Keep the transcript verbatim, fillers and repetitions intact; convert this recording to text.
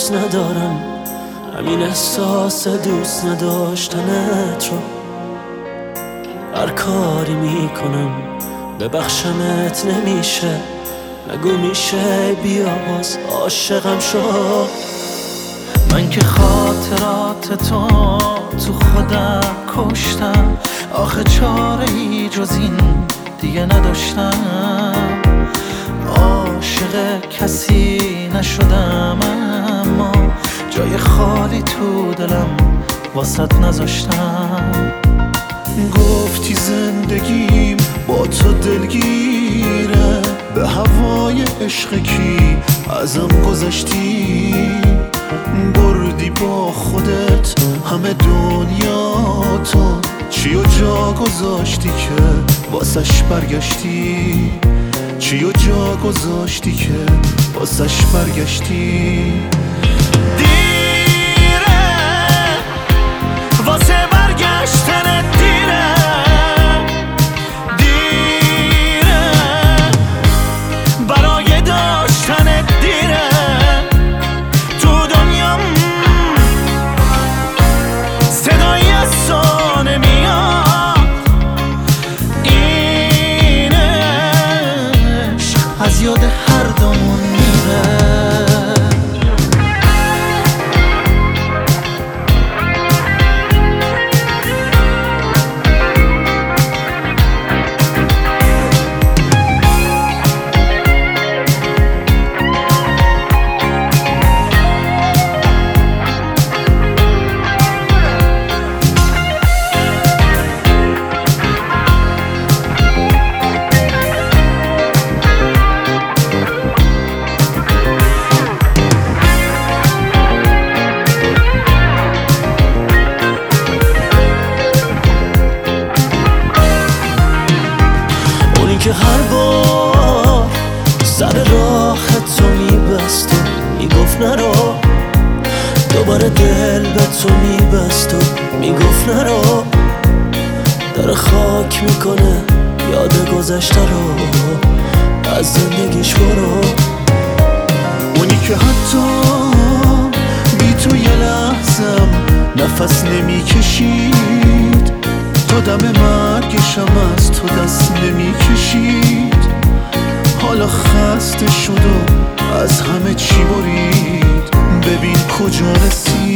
دوست ندارم، همین احساس دوست نداشتنت رو هر کاری میکنم ببخشمت نمیشه. نگو میشه بیا باز عاشقم شو. من که خاطرات تو تو خودم کشتم، آخه چاره ای جز این دیگه نداشتم. عاشق کسی نشدم اما جای خالی تو دلم واسط نذاشتم. گفتی زندگیم با تو دلگیره، به هوای عشق کی ازم گذشتی. بردی با خودت همه دنیا تو، چی و جا گذاشتی که واسش برگشتی. چی و جا گذاشتی که واسش برگشتی. دیره واسه برگشتن، دیره دیره برای داشتن، دیره تو دنیام صدای از تو نمیاد. این عشق از یاد هر دومون میره. که هر بار سر راه تو میبست و میگفت نرو، دوباره دل به تو میبست و میگفت نرو. داره خاک میکنه یاد گذشته رو، از زندگیش برو. اونی که حتی بی تو یه لحظم نفس نمیکشید، تا دم مرگشم از تو دست نمیکشید. حالا خسته شد و از همه چی برید، ببین کجا رسید.